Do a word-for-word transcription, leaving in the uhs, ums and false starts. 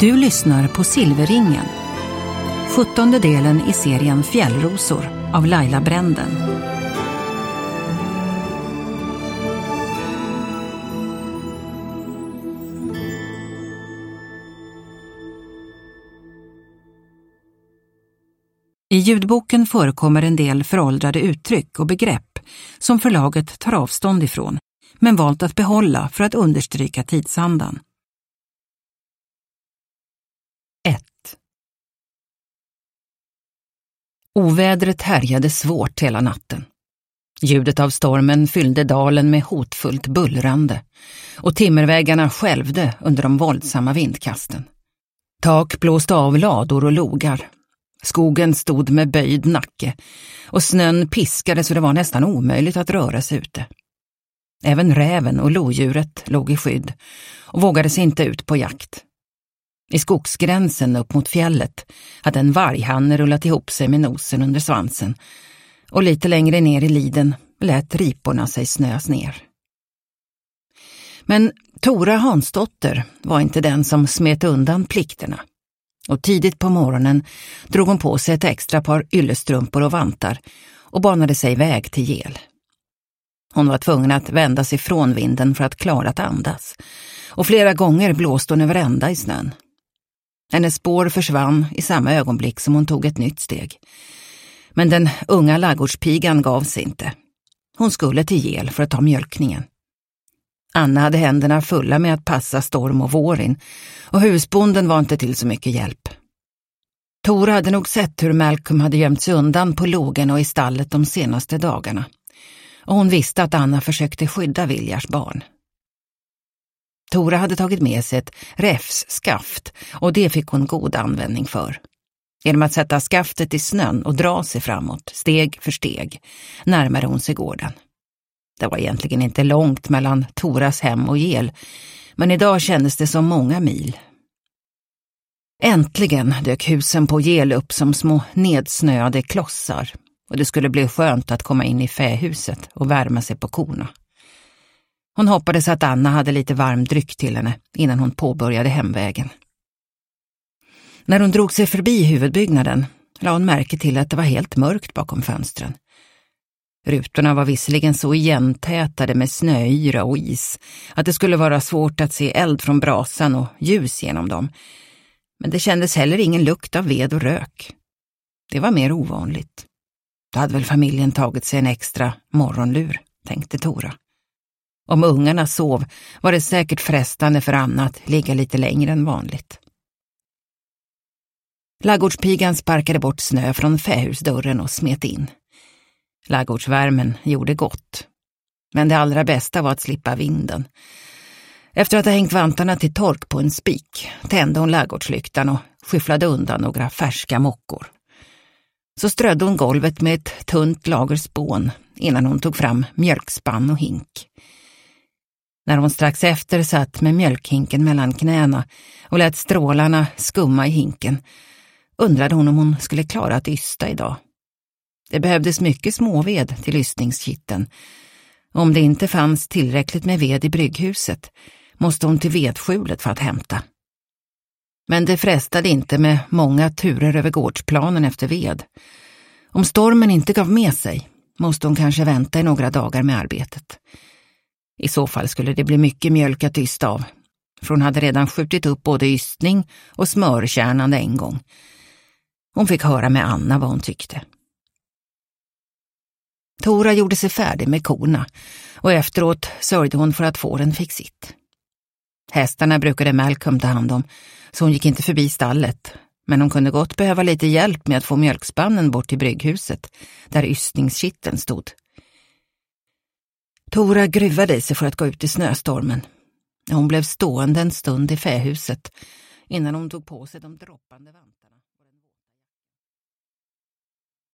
Du lyssnar på Silverringen, sjuttonde delen i serien Fjällrosor av Laila Bränden. I ljudboken förekommer en del föråldrade uttryck och begrepp som förlaget tar avstånd ifrån, men valt att behålla för att understryka tidsandan. ett. Ovädret härjade svårt hela natten. Ljudet av stormen fyllde dalen med hotfullt bullrande och timmervägarna skälvde under de våldsamma vindkasten. Tak blåste av lador och logar. Skogen stod med böjd nacke och snön piskade så det var nästan omöjligt att röra sig ute. Även räven och lodjuret låg i skydd och vågade sig inte ut på jakt. I skogsgränsen upp mot fjället hade en varghanne rullat ihop sig med nosen under svansen och lite längre ner i liden lät riporna sig snöas ner. Men Tora Hansdotter var inte den som smet undan plikterna. Och tidigt på morgonen drog hon på sig ett extra par yllestrumpor och vantar och banade sig väg till Gel. Hon var tvungen att vända sig från vinden för att klara att andas, och flera gånger blåste hon över ända i snön. Hennes spår försvann i samma ögonblick som hon tog ett nytt steg. Men den unga laggårdspigan gav sig inte. Hon skulle till Gel för att ta mjölkningen. Anna hade händerna fulla med att passa Storm och Vårin, och husbonden var inte till så mycket hjälp. Tora hade nog sett hur Malcolm hade gömt sig undan på logen och i stallet de senaste dagarna. Och hon visste att Anna försökte skydda Viljars barn. Tora hade tagit med sig ett räfsskaft, och det fick hon god användning för. Genom att sätta skaftet i snön och dra sig framåt, steg för steg, närmare hon sig gården. Det var egentligen inte långt mellan Toras hem och Gel, men idag kändes det som många mil. Äntligen dök husen på Gel upp som små nedsnöade klossar, och det skulle bli skönt att komma in i fähuset och värma sig på korna. Hon hoppades att Anna hade lite varm dryck till henne innan hon påbörjade hemvägen. När hon drog sig förbi huvudbyggnaden la hon märke till att det var helt mörkt bakom fönstren. Rutorna var visserligen så igentätade med snöyra och is att det skulle vara svårt att se eld från brasan och ljus genom dem. Men det kändes heller ingen lukt av ved och rök. Det var mer ovanligt. Då hade väl familjen tagit sig en extra morgonlur, tänkte Tora. Om ungarna sov var det säkert frestande för Anna att ligga lite längre än vanligt. Laggårdspigan sparkade bort snö från fähusdörren och smet in. Laggårdsvärmen gjorde gott. Men det allra bästa var att slippa vinden. Efter att ha hängt vantarna till tork på en spik tände hon laggårdslyktan och skyfflade undan några färska mockor. Så strödde hon golvet med ett tunt lager spån innan hon tog fram mjölkspann och hink. När hon strax efter satt med mjölkhinken mellan knäna och lät strålarna skumma i hinken undrade hon om hon skulle klara att ysta idag. Det behövdes mycket småved till ystningskitten. Om det inte fanns tillräckligt med ved i brygghuset måste hon till vedskjulet för att hämta. Men det frestade inte med många turer över gårdsplanen efter ved. Om stormen inte gav med sig måste hon kanske vänta i några dagar med arbetet. I så fall skulle det bli mycket mjölk att ysta av, för hon hade redan skjutit upp både ystning och smörkärnande en gång. Hon fick höra med Anna vad hon tyckte. Tora gjorde sig färdig med korna och efteråt sörjde hon för att fåren fick sitt. Hästarna brukade Malcolm ta hand om, så hon gick inte förbi stallet, men hon kunde gott behöva lite hjälp med att få mjölkspannen bort till brygghuset där ystningskitten stod. Tora gruvade sig för att gå ut i snöstormen. Hon blev stående en stund i fähuset innan hon tog på sig de droppande vantarna.